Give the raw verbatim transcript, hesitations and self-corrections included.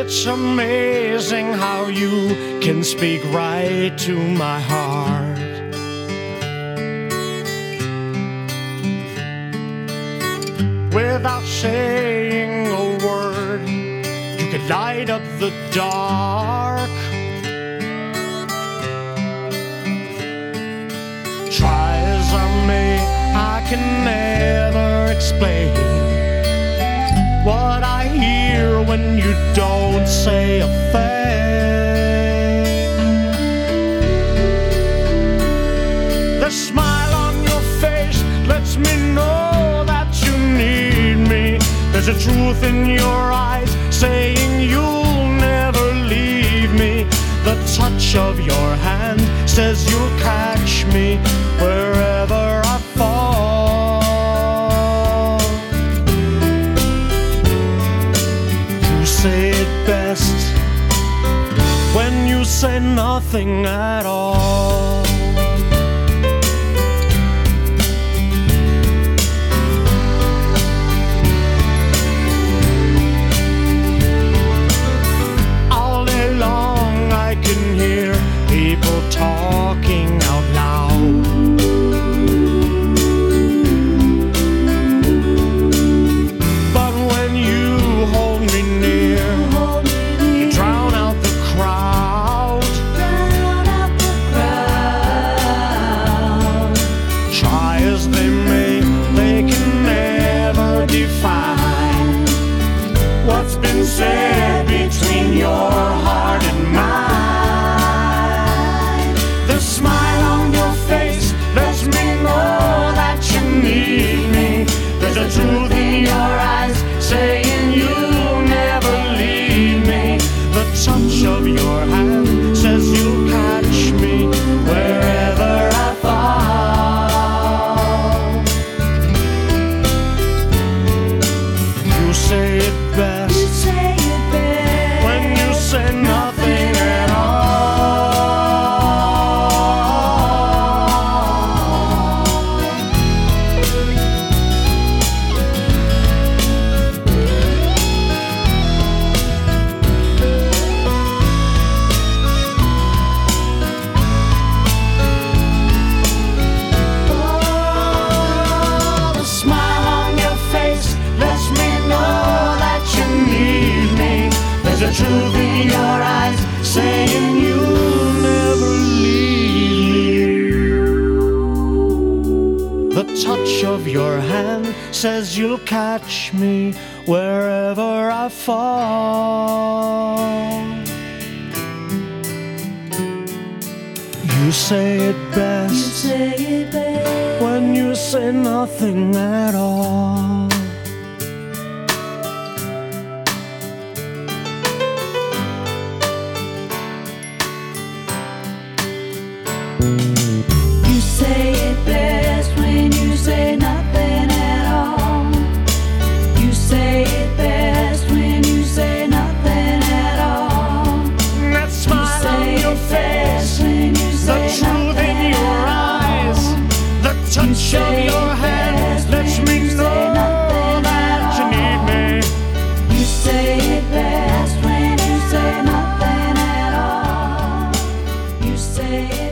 It's amazing how you can speak right to my heart. Without saying a word, you could light up the dark. Try as I may, I can never explain what I hear when you don't say a thing. The smile on your face lets me know that you need me. There's a truth in your eyes saying you'll never leave me. The touch of your hand says you'll catch me wherever I fall. You say it best when you say nothing at all. All day long I can hear people talking out loud. But when you hold me near, you drown out the crowd. Try as they may, they can never define what's been said between your heart and mine. The smile on your face lets me know that you need me. There's a truth in your eyes saying you'll never leave me. The touch of your hand says you'll catch me wherever I fall. You say it best when you say nothing at all. Oh, the smile on your face lets me know that you need me. There's a truth in your eyes saying you'll never leave me. The touch of your hand says you'll catch me wherever I fall. You say it best when you say nothing at all. You say it best when you say nothing at all. You say it best when you say nothing at all. That smile on your face, the truth in your eyes, the touch of your hand lets me know that you need me. You say it best when you say nothing at all. You say it